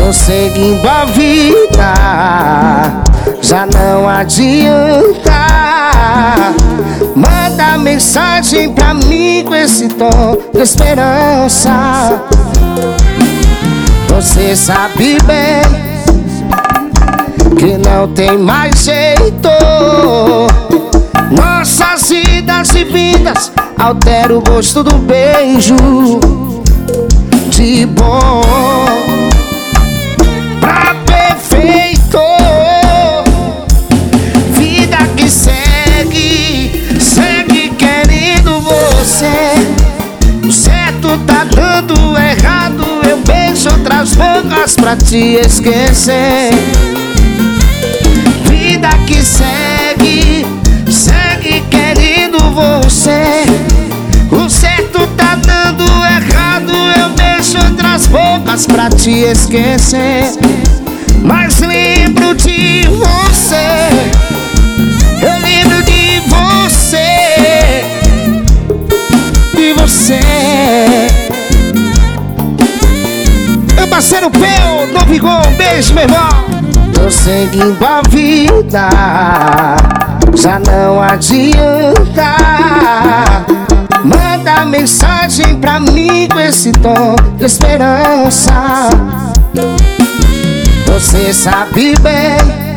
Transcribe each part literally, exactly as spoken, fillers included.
Tô seguindo a vida, já não adianta. Manda mensagem pra mim com esse tom de esperança. Você sabe bem que não tem mais jeito. Nossas idas e vindas altera o gosto do beijo. De bom pra perfeito, vida que segue, segue querendo você. O certo tá dando errado, eu beijo outras bocas pra te esquecer. Vida que segue, segue querendo você. O certo tá dando errado, eu beijo outras bocas pra te esquecer. Mas lembro de você, eu lembro de você, de você. Meu parceiro Peu, no Vigor, um beijo, meu irmão. Tô seguindo a vida, já não adianta. Manda mensagem pra mim com esse tom de esperança. Você sabe bem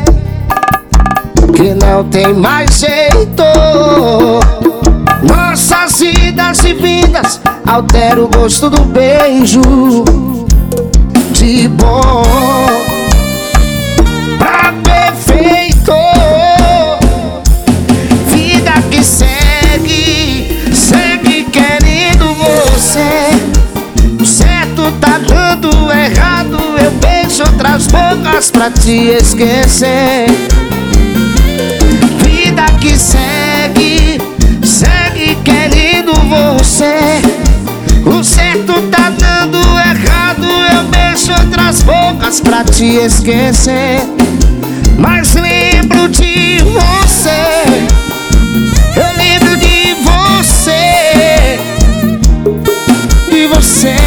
que não tem mais jeito. Nossas idas e vindas altera o gosto do beijo. De bom pra perfeito, vida que segue, segue querendo você. O certo tá dando errado, eu beijo outras bocas pra te esquecer. Vida que segue, segue querendo você. O certo tá dando errado, eu beijo outras bocas pra te esquecer. Mas lembro de você, eu lembro de você, de você.